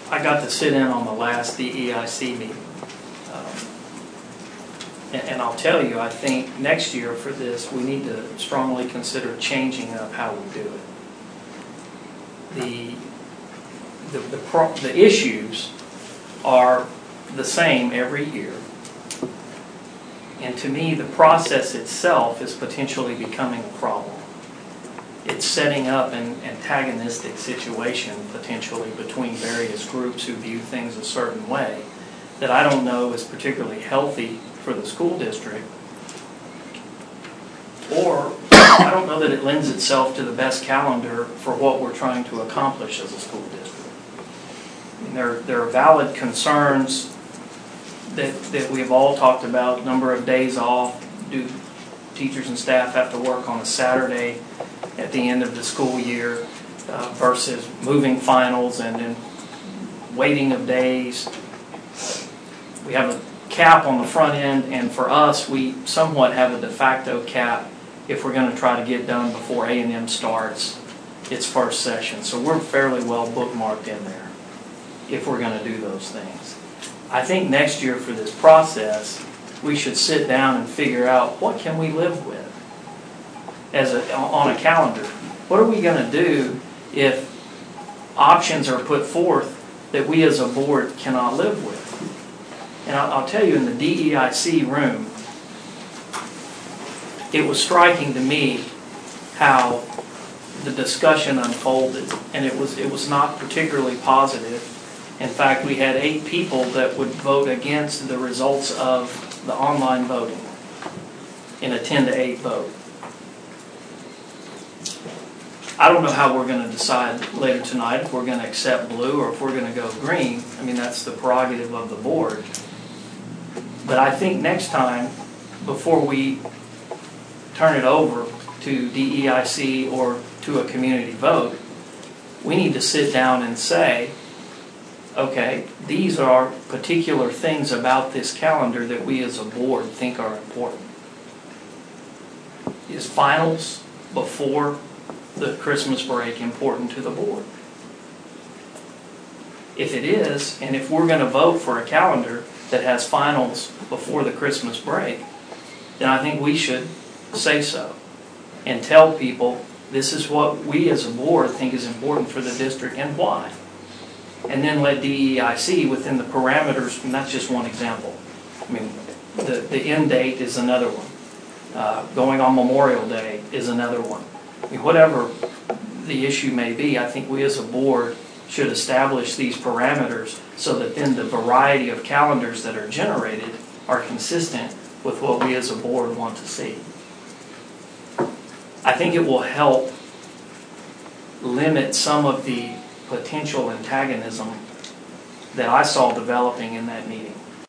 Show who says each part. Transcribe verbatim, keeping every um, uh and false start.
Speaker 1: I got to sit in on the last D E I C meeting. Um, and, and I'll tell you, I think next year for this, we need to strongly consider changing up how we do it. The, the, the, pro, the issues are the same every year. And to me, the process itself is potentially becoming a problem. It's setting up an antagonistic situation potentially between various groups who view things a certain way that I don't know is particularly healthy for the school district, or I don't know that it lends itself to the best calendar for what we're trying to accomplish as a school district. I mean, there, there are valid concerns that, that we've all talked about, number of days off. Do teachers and staff have to work on a Saturday at the end of the school year uh, versus moving finals and then waiting of days? We have a cap on the front end, and for us, we somewhat have a de facto cap if we're going to try to get done before A and M starts its first session. So we're fairly well bookmarked in there if we're going to do those things. I think next year for this process, we should sit down and figure out what can we live with as a, on a calendar. What are we going to do if options are put forth that we as a board cannot live with? And I'll, I'll tell you, in the D E I C room, it was striking to me how the discussion unfolded, and it was it was not particularly positive. In fact, we had eight people that would vote against the results of the online voting in a ten to eight vote. I don't know how we're going to decide later tonight if we're going to accept blue or if we're going to go green. I mean, that's the prerogative of the board. But I think next time, before we turn it over to D E I C or to a community vote, we need to sit down and say, okay, these are particular things about this calendar that we as a board think are important. Is finals before the Christmas break important to the board? If it is, and if we're going to vote for a calendar that has finals before the Christmas break, then I think we should say so and tell people this is what we as a board think is important for the district and why. And then let D E I C within the parameters, and that's just one example. I mean, the, the end date is another one. Uh, going on Memorial Day is another one. I mean, whatever the issue may be, I think we as a board should establish these parameters so that then the variety of calendars that are generated are consistent with what we as a board want to see. I think it will help limit some of the potential antagonism that I saw developing in that meeting.